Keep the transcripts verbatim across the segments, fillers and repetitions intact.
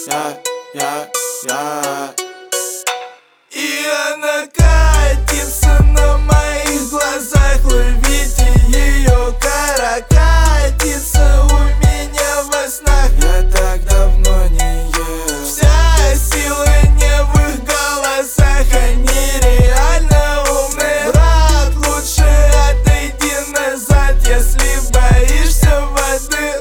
я, я, я. И она катится на моих глазах. Вы видите ее, кара катится у меня во снах. Я так давно не ел. Вся сила не в их голосах. Они реально умные. Брат, лучше отойди назад, если боишься воды.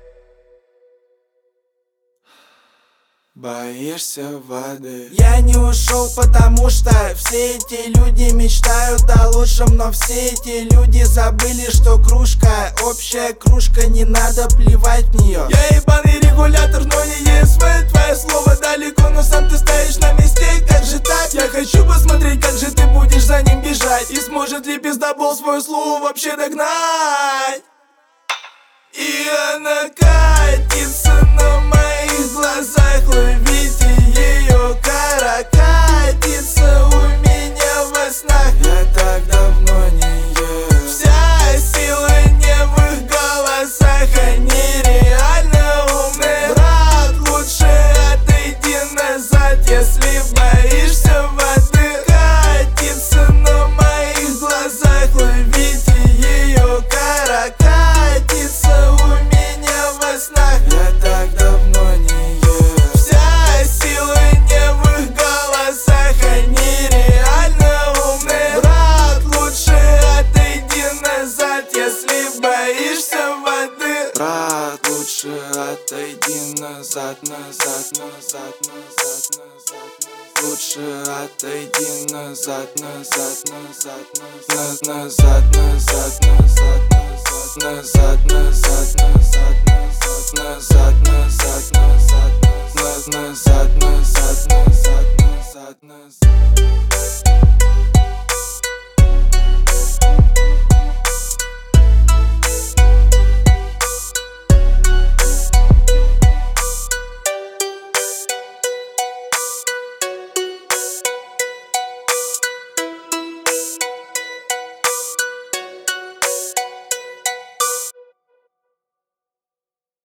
Боишься воды. Я не ушел, потому что все эти люди мечтают о лучшем, но все эти люди забыли, что кружка, общая кружка, не надо плевать в нее. Я ебаный регулятор, но не ЕСВ. Твое слово далеко, но сам ты стоишь на месте. Как же так? Я хочу посмотреть, как же ты будешь за ним бежать. И сможет ли пиздобол свое слово вообще догнать? И она катится на моих глазах. Вы видите ее, кара катится у меня во снах. Я так давно не ел. Вся сила не в их голосах. Они реально умные. Брат, лучше отойди назад, если боишься воды. Катится на моих глазах. Вы видите ее, кара катится у меня во снах. Я так давно не ел. Вся сила не в их голосах. Они реально умные. Брат, лучше отойди назад, если боишься воды. Брат, лучше отойди назад, назад, назад, назад, назад. Лучше отойди назад, назад, назад, назад, назад, назад, назад, назад, назад, назад, назад.